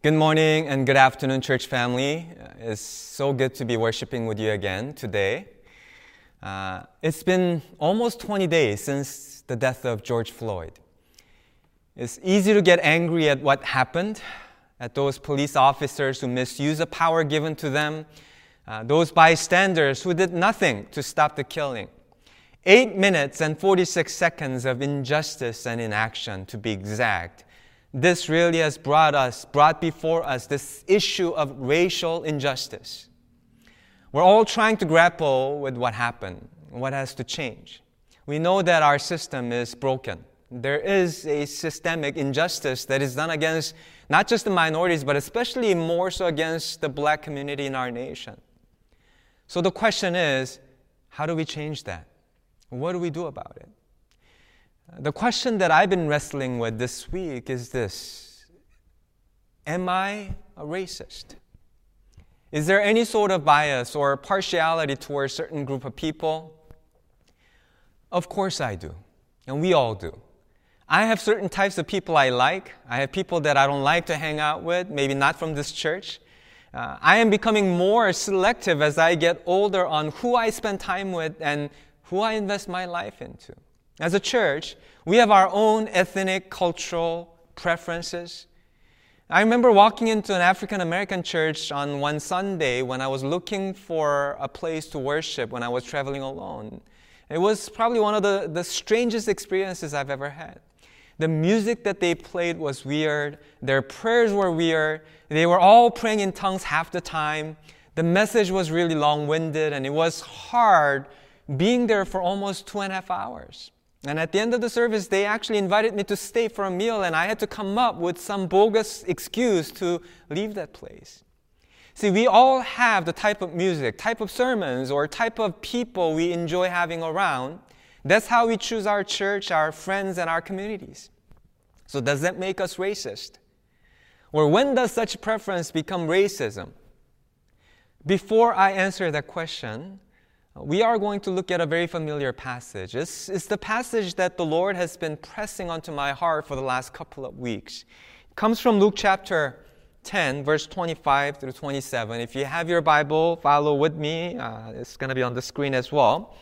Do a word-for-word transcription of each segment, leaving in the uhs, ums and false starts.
Good morning and good afternoon, church family. It's so good to be worshiping with you again today. Uh, it's been almost twenty days since the death of George Floyd. It's easy to get angry at what happened, at those police officers who misused the power given to them, uh, those bystanders who did nothing to stop the killing. Eight minutes and forty-six seconds of injustice and inaction, to be exact. This really has brought us, brought before us this issue of racial injustice. We're all trying to grapple with what happened, what has to change. We know that our system is broken. There is a systemic injustice that is done against not just the minorities, but especially more so against the black community in our nation. So the question is, how do we change that? What do we do about it? The question that I've been wrestling with this week is this: am I a racist? Is there any sort of bias or partiality towards a certain group of people? Of course I do, and we all do. I have certain types of people I like. I have people that I don't like to hang out with, maybe not from this church. Uh, I am becoming more selective as I get older on who I spend time with and who I invest my life into. As a church, we have our own ethnic, cultural preferences. I remember walking into an African-American church on one Sunday when I was looking for a place to worship when I was traveling alone. It was probably one of the, the strangest experiences I've ever had. The music that they played was weird. Their prayers were weird. They were all praying in tongues half the time. The message was really long-winded, and it was hard being there for almost two and a half hours. And at the end of the service, they actually invited me to stay for a meal, and I had to come up with some bogus excuse to leave that place. See, we all have the type of music, type of sermons, or type of people we enjoy having around. That's how we choose our church, our friends, and our communities. So does that make us racist? Or when does such preference become racism? Before I answer that question, we are going to look at a very familiar passage. It's, it's the passage that the Lord has been pressing onto my heart for the last couple of weeks. It comes from Luke chapter ten, verse twenty-five through twenty-seven. If you have your Bible, follow with me. Uh, it's going to be on the screen as well.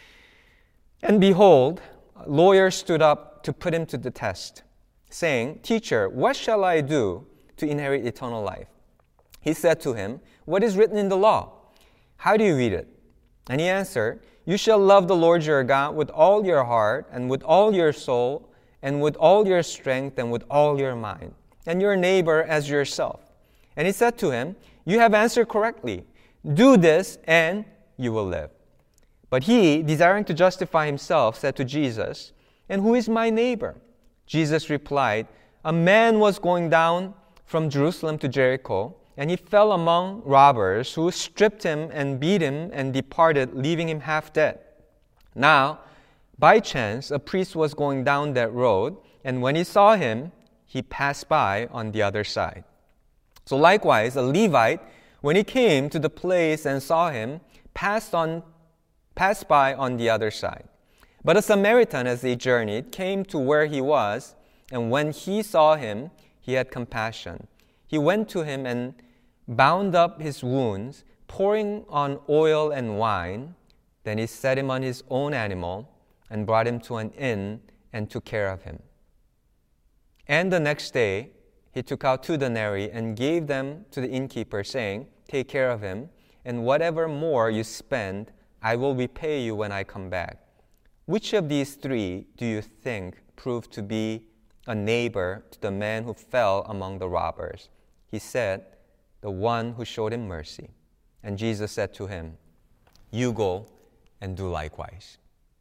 And behold, a lawyer stood up to put him to the test, saying, "Teacher, what shall I do to inherit eternal life?" He said to him, "What is written in the law? How do you read it?" And he answered, "You shall love the Lord your God with all your heart and with all your soul and with all your strength and with all your mind, and your neighbor as yourself." And he said to him, "You have answered correctly. Do this and you will live." But he, desiring to justify himself, said to Jesus, "And who is my neighbor?" Jesus replied, "A man was going down from Jerusalem to Jericho, and he fell among robbers who stripped him and beat him and departed, leaving him half dead. Now, by chance, a priest was going down that road, and when he saw him, he passed by on the other side. So likewise, a Levite, when he came to the place and saw him, passed on, passed by on the other side. But a Samaritan, as they journeyed, came to where he was, and when he saw him, he had compassion. He went to him and bound up his wounds, pouring on oil and wine. Then he set him on his own animal and brought him to an inn and took care of him. And the next day he took out two denarii and gave them to the innkeeper, saying, "Take care of him, and whatever more you spend, I will repay you when I come back." Which of these three do you think proved to be a neighbor to the man who fell among the robbers? He said, "The one who showed him mercy." And Jesus said to him, "You go and do likewise."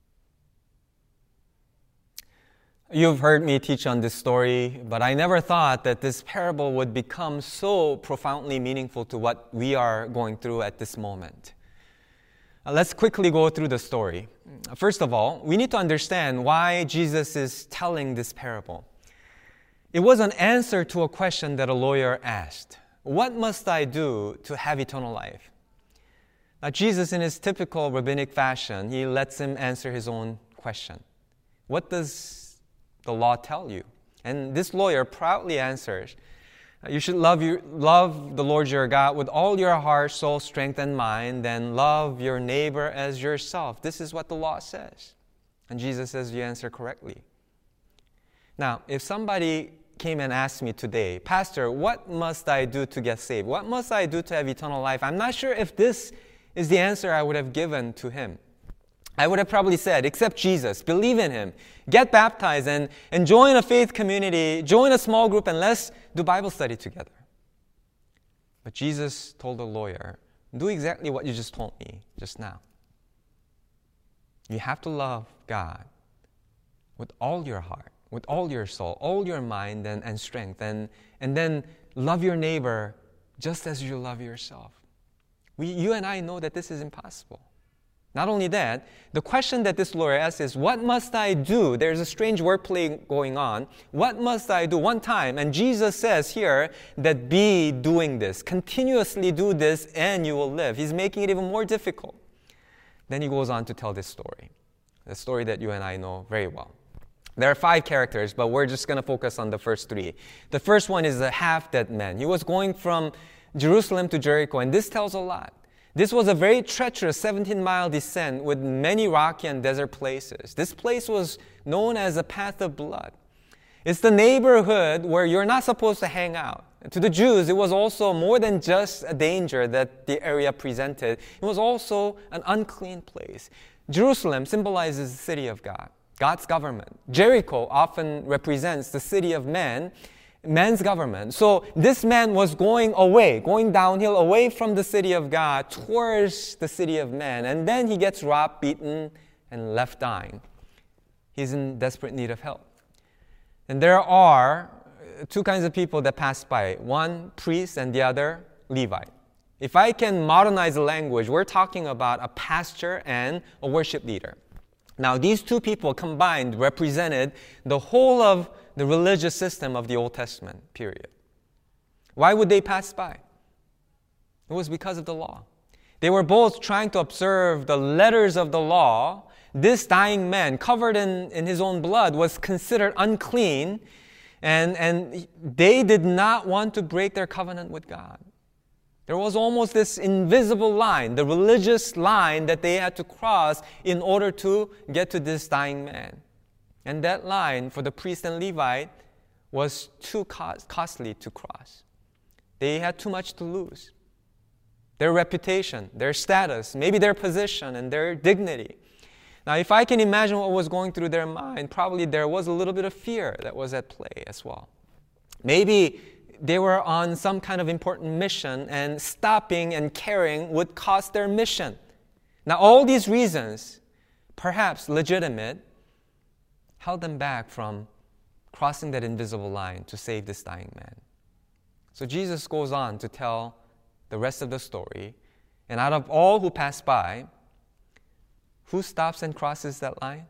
You've heard me teach on this story, but I never thought that this parable would become so profoundly meaningful to what we are going through at this moment. Uh, let's quickly go through the story. First of all, we need to understand why Jesus is telling this parable. It was an answer to a question that a lawyer asked. What must I do to have eternal life? Now, Jesus, in his typical rabbinic fashion, he lets him answer his own question. What does the law tell you? And this lawyer proudly answers, You should love, you, love the Lord your God with all your heart, soul, strength, and mind, then love your neighbor as yourself. This is what the law says. And Jesus says you answer correctly. Now, if somebody came and asked me today, Pastor, what must I do to get saved? What must I do to have eternal life? I'm not sure if this is the answer I would have given to him. I would have probably said, accept Jesus, believe in Him, get baptized, and, and join a faith community, join a small group, and let's do Bible study together. But Jesus told the lawyer, do exactly what you just told me just now. You have to love God with all your heart, with all your soul, all your mind and, and strength, and, and then love your neighbor just as you love yourself. We, you and I know that this is impossible. Not only that, the question that this lawyer asks is, what must I do? There's a strange wordplay going on. What must I do? One time. And Jesus says here that be doing this. Continuously do this and you will live. He's making it even more difficult. Then he goes on to tell this story. The story that you and I know very well. There are five characters, but we're just going to focus on the first three. The first one is a half-dead man. He was going from Jerusalem to Jericho, and this tells a lot. This was a very treacherous seventeen-mile descent with many rocky and desert places. This place was known as a path of blood. It's the neighborhood where you're not supposed to hang out. To the Jews, it was also more than just a danger that the area presented. It was also an unclean place. Jerusalem symbolizes the city of God, God's government. Jericho often represents the city of man, man's government. So this man was going away, going downhill away from the city of God towards the city of man. And then he gets robbed, beaten, and left dying. He's in desperate need of help. And there are two kinds of people that pass by. One, priest, and the other, Levite. If I can modernize the language, we're talking about a pastor and a worship leader. Now, these two people combined represented the whole of the religious system of the Old Testament, period. Why would they pass by? It was because of the law. They were both trying to observe the letters of the law. This dying man, covered in, in his own blood, was considered unclean, and, and they did not want to break their covenant with God. There was almost this invisible line, the religious line that they had to cross in order to get to this dying man. And that line for the priest and Levite was too costly to cross. They had too much to lose. Their reputation, their status, maybe their position and their dignity. Now, if I can imagine what was going through their mind, probably there was a little bit of fear that was at play as well. Maybe they were on some kind of important mission, and stopping and caring would cost their mission. Now, all these reasons, perhaps legitimate, held them back from crossing that invisible line to save this dying man. So Jesus goes on to tell the rest of the story. And out of all who pass by, who stops and crosses that line?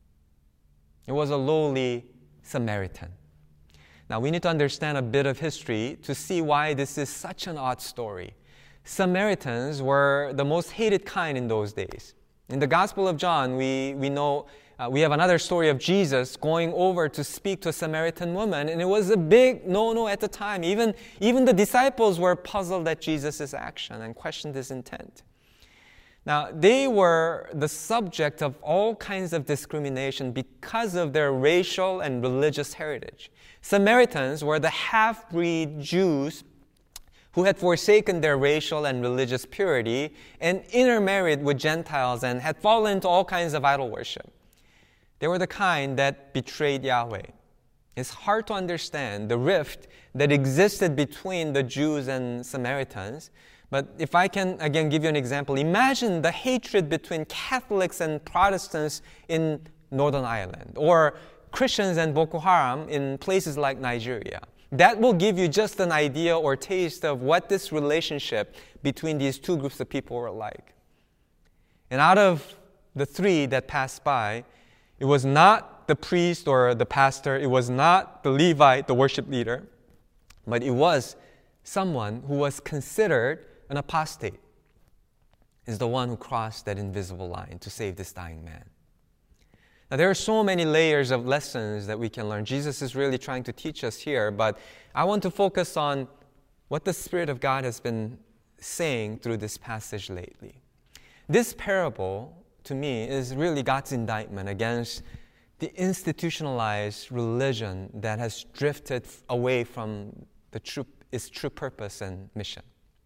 It was a lowly Samaritan. Now, we need to understand a bit of history to see why this is such an odd story. Samaritans were the most hated kind in those days. In the Gospel of John, we, we know uh, we have another story of Jesus going over to speak to a Samaritan woman, and it was a big no-no at the time. Even, even the disciples were puzzled at Jesus' action and questioned his intent. Now, they were the subject of all kinds of discrimination because of their racial and religious heritage. Samaritans were the half-breed Jews who had forsaken their racial and religious purity and intermarried with Gentiles and had fallen into all kinds of idol worship. They were the kind that betrayed Yahweh. It's hard to understand the rift that existed between the Jews and Samaritans. But if I can, again, give you an example, imagine the hatred between Catholics and Protestants in Northern Ireland, or Christians and Boko Haram in places like Nigeria. That will give you just an idea or taste of what this relationship between these two groups of people were like. And out of the three that passed by, it was not the priest or the pastor, it was not the Levite, the worship leader, but it was someone who was considered an apostate, is the one who crossed that invisible line to save this dying man. Now, there are so many layers of lessons that we can learn. Jesus is really trying to teach us here, but I want to focus on what the Spirit of God has been saying through this passage lately. This parable, to me, is really God's indictment against the institutionalized religion that has drifted away from the true, its true purpose and mission.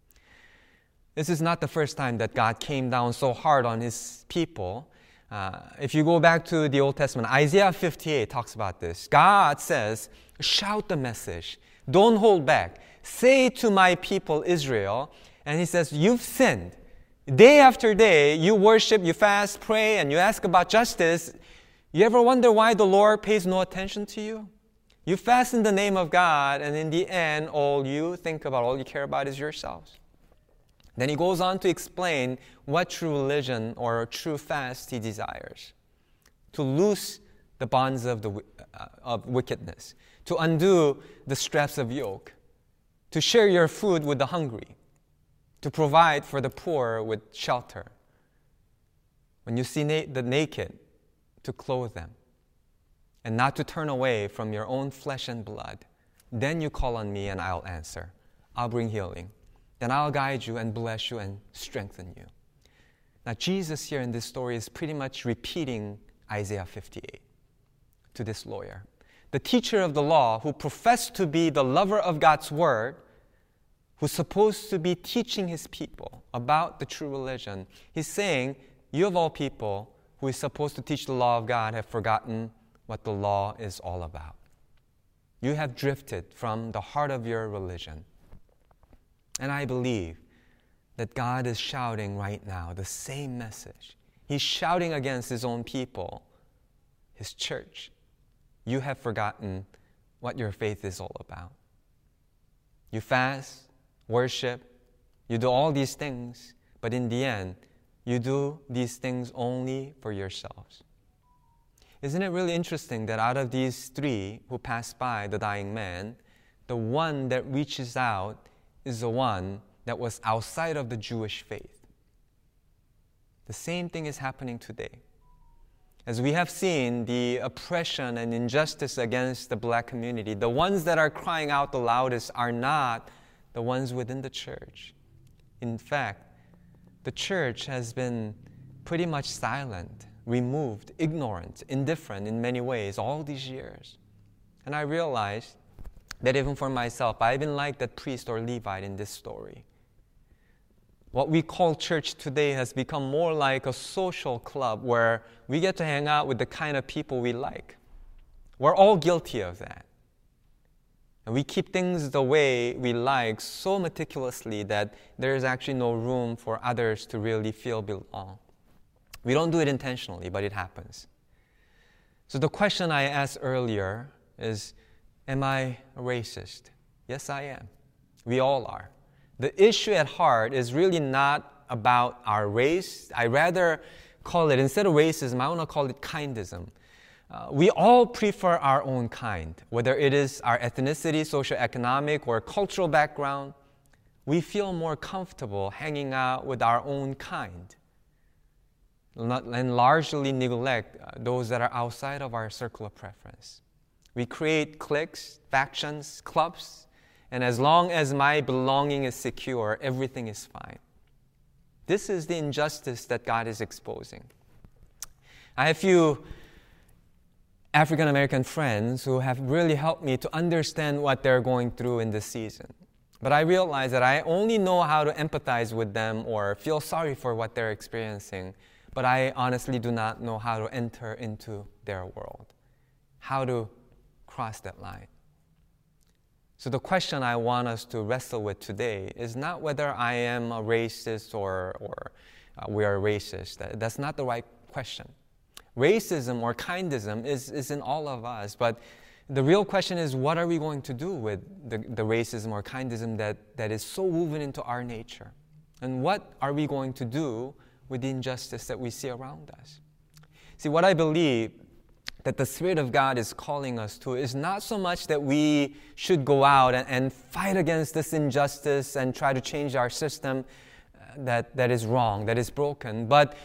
This is not the first time that God came down so hard on His people. Uh, if you go back to the Old Testament, Isaiah fifty-eight talks about this. God says, shout the message. Don't hold back. Say to my people Israel, and He says, you've sinned. Day after day, you worship, you fast, pray, and you ask about justice. You ever wonder why the Lord pays no attention to you? You fast in the name of God, and in the end, all you think about, all you care about is yourselves. Then He goes on to explain what true religion or true fast He desires. To loose the bonds of, the, uh, of wickedness. To undo the straps of yoke. To share your food with the hungry. To provide for the poor with shelter. When you see na- the naked, to clothe them. And not to turn away from your own flesh and blood. Then you call on me and I'll answer. I'll bring healing. Then I'll guide you and bless you and strengthen you. Now, Jesus here in this story is pretty much repeating Isaiah fifty-eight to this lawyer. The teacher of the law who professed to be the lover of God's word, who's supposed to be teaching his people about the true religion. He's saying, you of all people who is supposed to teach the law of God have forgotten what the law is all about. You have drifted from the heart of your religion. And I believe that God is shouting right now the same message. He's shouting against His own people, His church. You have forgotten what your faith is all about. You fast, worship, you do all these things, but in the end, you do these things only for yourselves. Isn't it really interesting that out of these three who passed by the dying man, the one that reaches out is the one that was outside of the Jewish faith? The same thing is happening today. As we have seen the oppression and injustice against the black community, the ones that are crying out the loudest are not the ones within the church. In fact, the church has been pretty much silent, removed, ignorant, indifferent in many ways all these years. And I realized that even for myself, I've been like that priest or Levite in this story. What we call church today has become more like a social club where we get to hang out with the kind of people we like. We're all guilty of that. And we keep things the way we like so meticulously that there is actually no room for others to really feel belong. We don't do it intentionally, but it happens. So the question I asked earlier is, am I a racist? Yes, I am. We all are. The issue at heart is really not about our race. I rather call it, instead of racism, I want to call it kindism. Uh, we all prefer our own kind, whether it is our ethnicity, socioeconomic, or cultural background. We feel more comfortable hanging out with our own kind and largely neglect those that are outside of our circle of preference. We create cliques, factions, clubs, and as long as my belonging is secure, everything is fine. This is the injustice that God is exposing. I have a few African American friends who have really helped me to understand what they're going through in this season. But I realize that I only know how to empathize with them or feel sorry for what they're experiencing, but I honestly do not know how to enter into their world, how to cross that line. So the question I want us to wrestle with today is not whether I am a racist or, or uh, we are racist. That, that's not the right question. Racism or kindism is, is in all of us, but the real question is, what are we going to do with the, the racism or kindism that, that is so woven into our nature? And what are we going to do with the injustice that we see around us? See, what I believe that the Spirit of God is calling us to is not so much that we should go out and, and fight against this injustice and try to change our system that, that is wrong, that is broken, but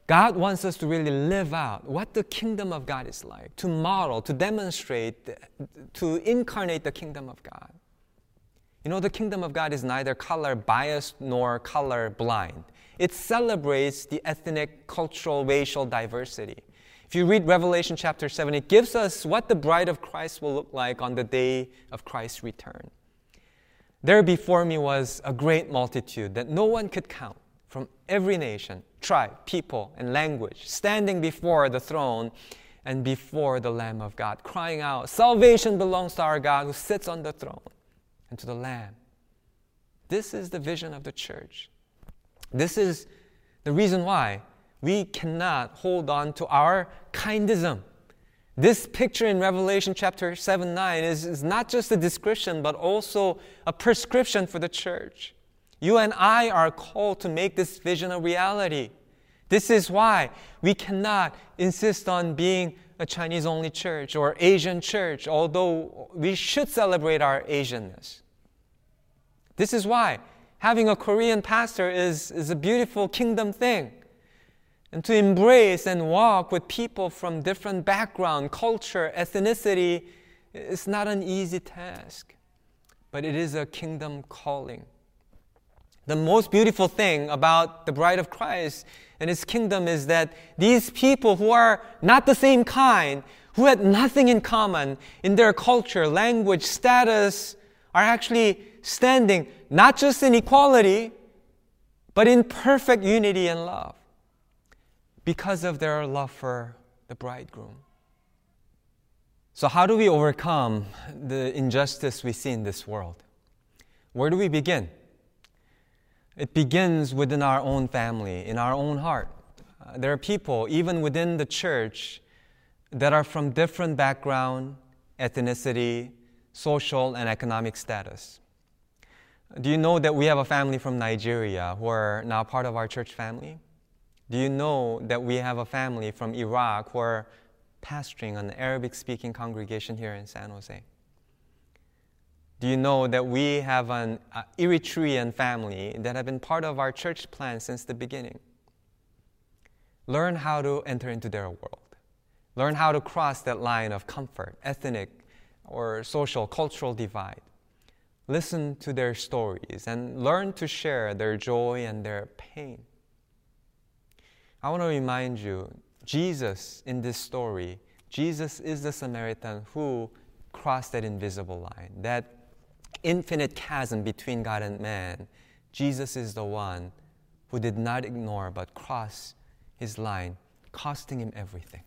God wants us to really live out what the kingdom of God is like, to model, to demonstrate, to incarnate the kingdom of God. You know, the kingdom of God is neither color biased nor color blind. It celebrates the ethnic, cultural, racial diversity. If you read Revelation chapter seven, it gives us what the bride of Christ will look like on the day of Christ's return. There before me was a great multitude that no one could count, from every nation, tribe, people, and language, standing before the throne and before the Lamb of God, crying out, "Salvation belongs to our God who sits on the throne and to the Lamb." This is the vision of the church. This is the reason why we cannot hold on to our kindism. This picture in Revelation chapter seven, nine is, is not just a description, but also a prescription for the church. You and I are called to make this vision a reality. This is why we cannot insist on being a Chinese-only church or Asian church, although we should celebrate our Asianness. This is why having a Korean pastor is, is a beautiful kingdom thing. And to embrace and walk with people from different background, culture, ethnicity is not an easy task, but it is a kingdom calling. The most beautiful thing about the bride of Christ and His kingdom is that these people who are not the same kind, who had nothing in common in their culture, language, status, are actually standing not just in equality, but in perfect unity and love because of their love for the bridegroom. So how do we overcome the injustice we see in this world? Where do we begin? It begins within our own family, in our own heart. Uh, there are people, even within the church, that are from different background, ethnicity, social and economic status. Do you know that we have a family from Nigeria who are now part of our church family? Do you know that we have a family from Iraq who are pastoring an Arabic-speaking congregation here in San Jose? Do you know that we have an uh, Eritrean family that have been part of our church plan since the beginning? Learn how to enter into their world. Learn how to cross that line of comfort, ethnic or social, cultural divide. Listen to their stories and learn to share their joy and their pain. I want to remind you, Jesus in this story, Jesus is the Samaritan who crossed that invisible line, that infinite chasm between God and man. Jesus is the one who did not ignore but crossed his line, costing him everything.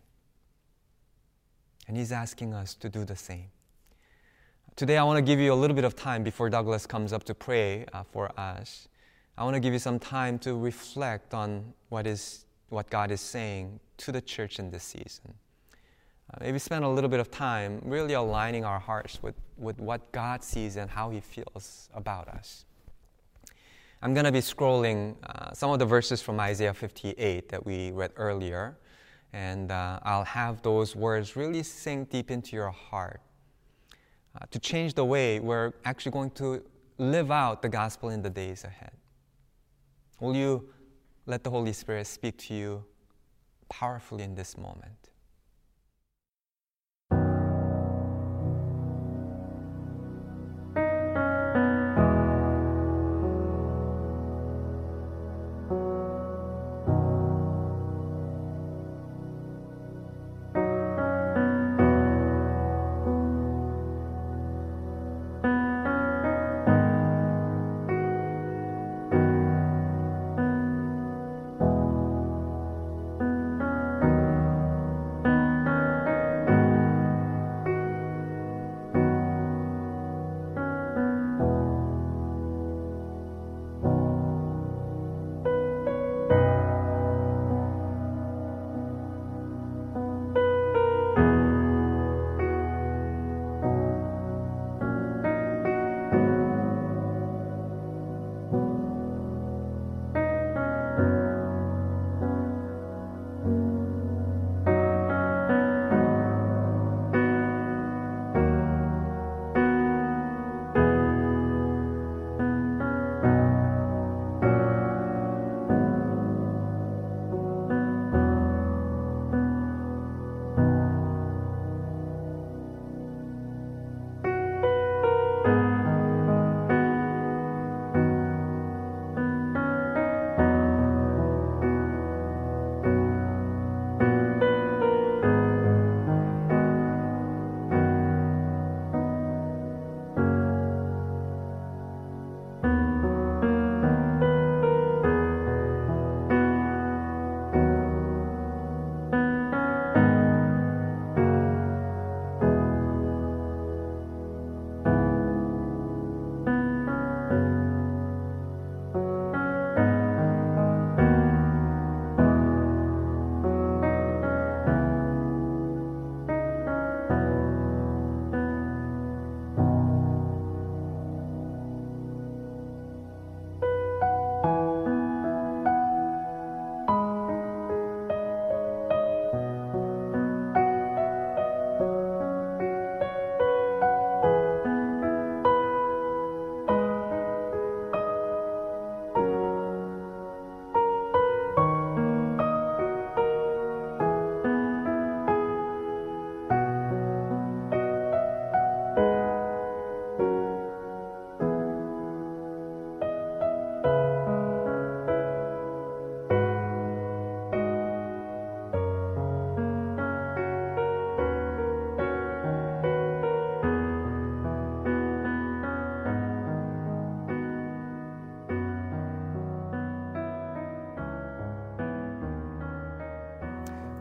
And he's asking us to do the same. Today I want to give you a little bit of time before Douglas comes up to pray uh, for us. I want to give you some time to reflect on what is what God is saying to the church in this season. Uh, maybe spend a little bit of time really aligning our hearts with, with what God sees and how He feels about us. I'm going to be scrolling uh, some of the verses from Isaiah fifty-eight that we read earlier, and uh, I'll have those words really sink deep into your heart uh, to change the way we're actually going to live out the gospel in the days ahead. Will you let the Holy Spirit speak to you powerfully in this moment?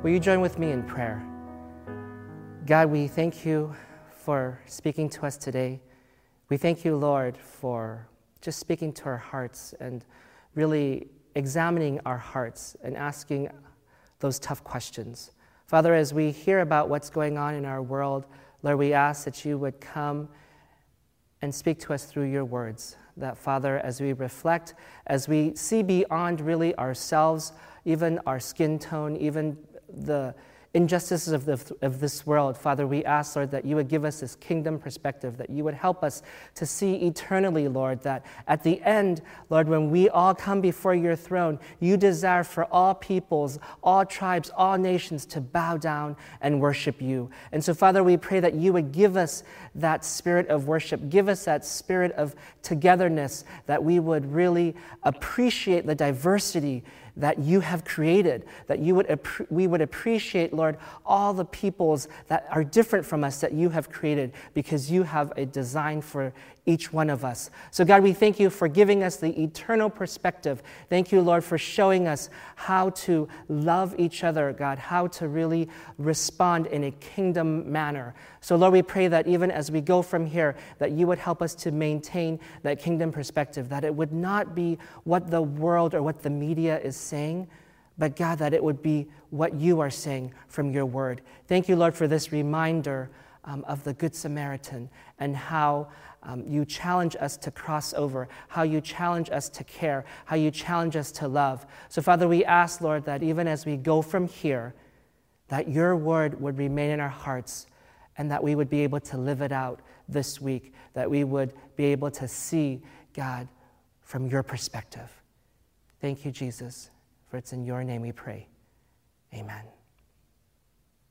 Will you join with me in prayer? God, we thank you for speaking to us today. We thank you, Lord, for just speaking to our hearts and really examining our hearts and asking those tough questions. Father, as we hear about what's going on in our world, Lord, we ask that you would come and speak to us through your words. That, Father, as we reflect, as we see beyond really ourselves, even our skin tone, even the injustices of, the, of this world, Father, we ask, Lord, that you would give us this kingdom perspective, that you would help us to see eternally, Lord, that at the end, Lord, when we all come before your throne, you desire for all peoples, all tribes, all nations to bow down and worship you. And so, Father, we pray that you would give us that spirit of worship, give us that spirit of togetherness, that we would really appreciate the diversity that you have created, that you would we would appreciate, Lord, all the peoples that are different from us that you have created, because you have a design for each one of us. So God, we thank you for giving us the eternal perspective. Thank you, Lord, for showing us how to love each other, God, how to really respond in a kingdom manner. So Lord, we pray that even as we go from here, that you would help us to maintain that kingdom perspective, that it would not be what the world or what the media is saying, but God, that it would be what you are saying from your word. Thank you, Lord, for this reminder um, of the Good Samaritan and how um, you challenge us to cross over, how you challenge us to care, how you challenge us to love. So, Father, we ask, Lord, that even as we go from here, that your word would remain in our hearts and that we would be able to live it out this week, that we would be able to see, God, from your perspective. Thank you, Jesus, for it's in your name we pray. Amen.